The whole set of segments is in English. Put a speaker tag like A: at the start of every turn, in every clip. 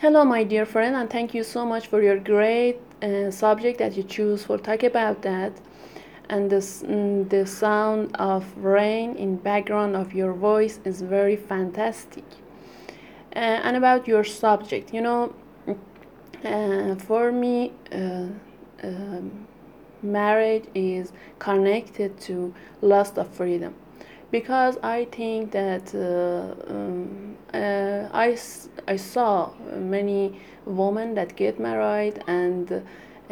A: Hello, my dear friend, and thank you so much for your great subject that you choose for talk about that. And the sound of rain in background of your voice is very fantastic. And about your subject, for me, marriage is connected to loss of freedom because I think that I saw many women that get married and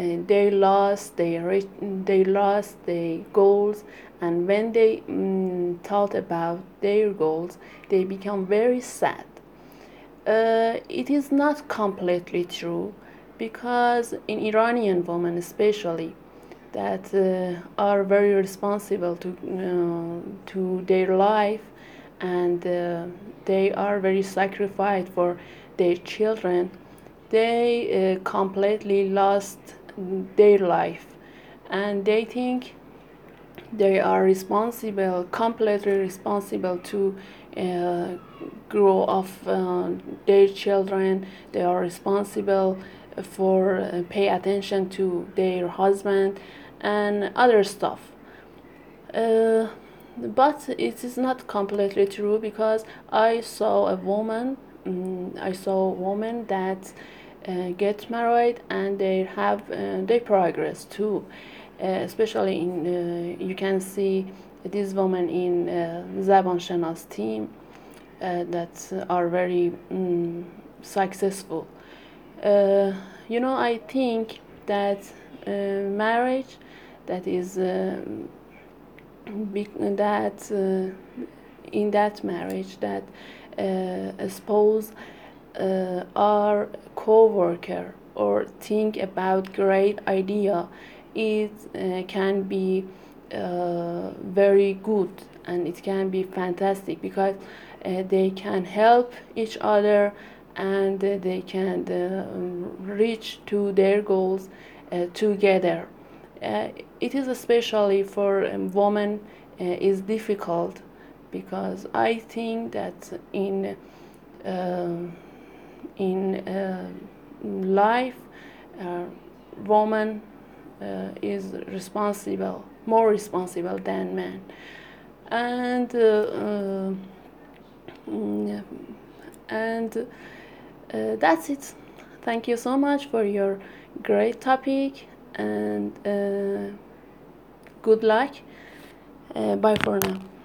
A: they lost their goals, and when they thought about their goals they become very sad. It is not completely true because in Iranian women especially that are very responsible to their life, and they are very sacrificed for their children. They completely lost their life, and they think they are responsible, completely responsible to uh, grow up their children. They are responsible for pay attention to their husband and other stuff. Uh, but it is not completely true because I saw a woman that get married and they progress too. Especially in you can see this woman in Zaban Shenas team that are very successful. Uh, I think that marriage that is that in that marriage that a spouse or co-worker or think about great idea, it can be very good and it can be fantastic because they can help each other, and they can reach to their goals together. uh, it is especially for women is difficult because I think that in life, uh, woman is responsible, more responsible than men, and mm, and that's it. Thank you so much for your great topic, and good luck. Bye for now.